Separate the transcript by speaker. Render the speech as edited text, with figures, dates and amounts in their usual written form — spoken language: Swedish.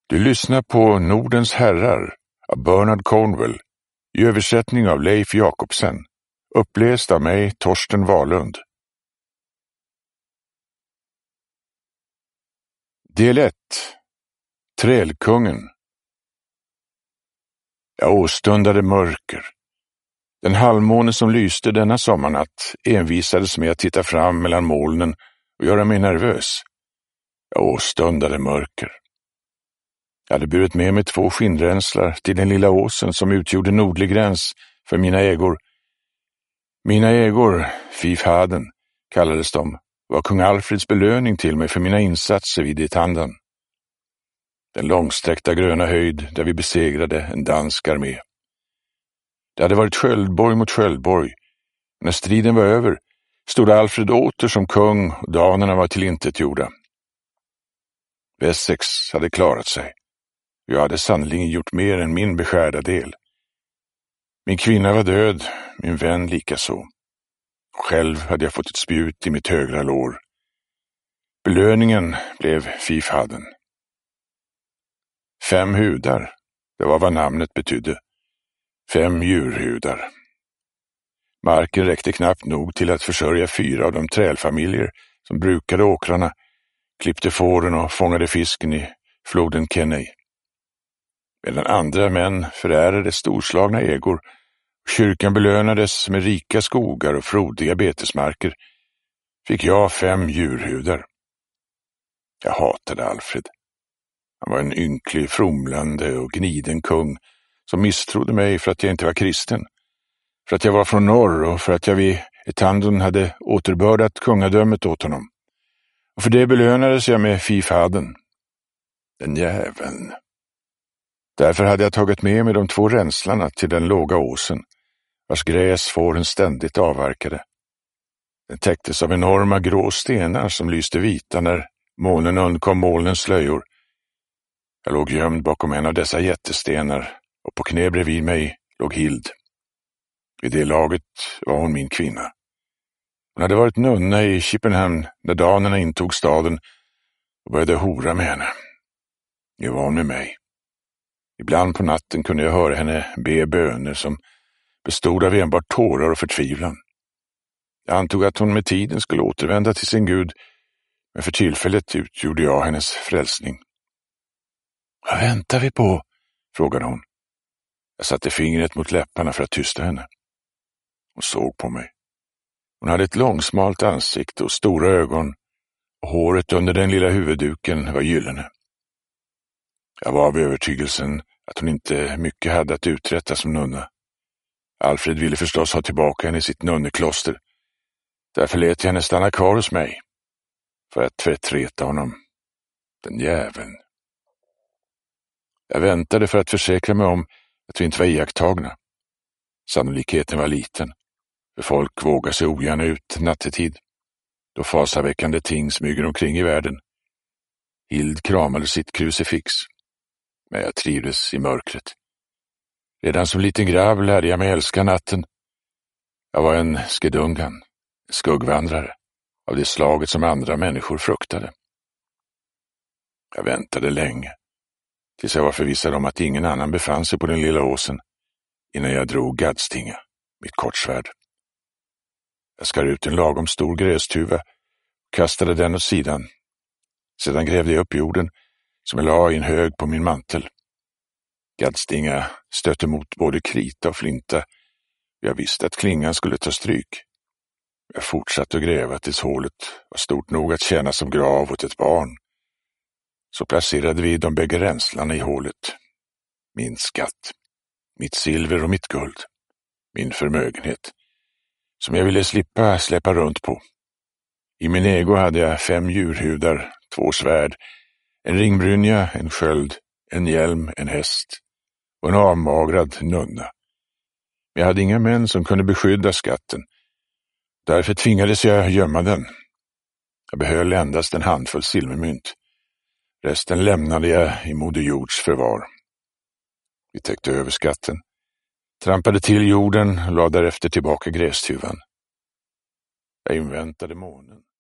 Speaker 1: Du lyssnar på Nordens herrar av Bernard Cornwell i översättning av Leif Jakobsen, uppläst av mig, Torsten Wahlund. Del 1. Trälkungen. Jag åstundade mörker. Den halvmåne som lyste denna sommarnatt envisades med att titta fram mellan molnen och göra mig nervös. Jag åstundade mörker. Jag hade burit med mig 2 skinnränslar till den lilla åsen som utgjorde nordlig gräns för mina ägor. Mina ägor, Fifhaden, kallades de, var kung Alfreds belöning till mig för mina insatser vid Itanden. Den långsträckta gröna höjd där vi besegrade en dansk armé. Det hade varit sköldborg mot sköldborg. När striden var över stod Alfred åter som kung och danerna var tillintetgjorda. Wessex hade klarat sig. Jag hade sannolikt gjort mer än min beskärda del. Min kvinna var död, min vän likaså. Själv hade jag fått ett spjut i mitt högra lår. Belöningen blev Fifhaden. 5 hudar, det var vad namnet betydde. 5 djurhudar. Marken räckte knappt nog till att försörja 4 av de trälfamiljer som brukade åkrarna, klippte fåren och fångade fisken i floden Kenai. Medan andra män förärade storslagna ägor och kyrkan belönades med rika skogar och frodiga betesmarker, fick jag 5 djurhudar. Jag hatade Alfred. Han var en ynklig, fromlande och gniden kung som misstrodde mig för att jag inte var kristen, för att jag var från norr och för att jag vid Itanden hade återbördat kungadömet åt honom. Och för det belönades jag med Fifhaden. Den jäveln. Därför hade jag tagit med mig de 2 ränslarna till den låga åsen, vars gräs fåren ständigt avverkade. Den täcktes av enorma grå stenar som lyste vita när månen undkom molnens slöjor. Jag låg gömd bakom en av dessa jättestenar och på knä bredvid mig låg Hild. Vid det laget var hon min kvinna. Hon hade varit nunna i Chippenham när danerna intog staden och började hora med henne. Nu var hon med mig. Ibland på natten kunde jag höra henne be böner som bestod av enbart tårar och förtvivlan. Jag antog att hon med tiden skulle återvända till sin Gud, men för tillfället utgjorde jag hennes frälsning. Vad väntar vi på? Frågade hon. Jag satte fingret mot läpparna för att tysta henne. Hon såg på mig. Hon hade ett långsmalt ansikte och stora ögon, och håret under den lilla huvudduken var gyllene. Jag var av övertygelsen att hon inte mycket hade att uträtta som nunna. Alfred ville förstås ha tillbaka henne i sitt nunnekloster. Därför lät jag henne stanna kvar hos mig, för att tvättreta honom. Den jäveln. Jag väntade för att försäkra mig om att vi inte var iakttagna. Sannolikheten var liten, för folk vågar sig ogärna ut nattetid, då fasaväckande ting smyger omkring i världen. Hild kramade sitt krucifix, men jag trivdes i mörkret. Redan som liten grabb lärde jag mig älska natten. Jag var en skedungan, en skuggvandrare, av det slaget som andra människor fruktade. Jag väntade länge, tills jag var förvissad om att ingen annan befann sig på den lilla åsen, innan jag drog Gadstinga, mitt kortsvärd. Jag skar ut en lagom stor grästuva och kastade den åt sidan. Sedan grävde jag upp jorden, som jag la i en hög på min mantel. Gadstinga stötte mot både krita och flinta. Jag visste att klingan skulle ta stryk. Jag fortsatte att gräva tills hålet var stort nog att tjäna som grav åt ett barn. Så placerade vi de bägge ränslarna i hålet. Min skatt, mitt silver och mitt guld, min förmögenhet, som jag ville slippa släppa runt på. I min ägo hade jag 5 djurhudar, 2 svärd, en ringbrynja, en sköld, en hjälm, en häst och en avmagrad nunna. Men jag hade inga män som kunde beskydda skatten. Därför tvingades jag gömma den. Jag behöll endast en handfull silvermynt. Resten lämnade jag i Moder Jords förvar. Vi täckte över skatten, trampade till jorden och lade därefter tillbaka grästuvan. Jag inväntade månen.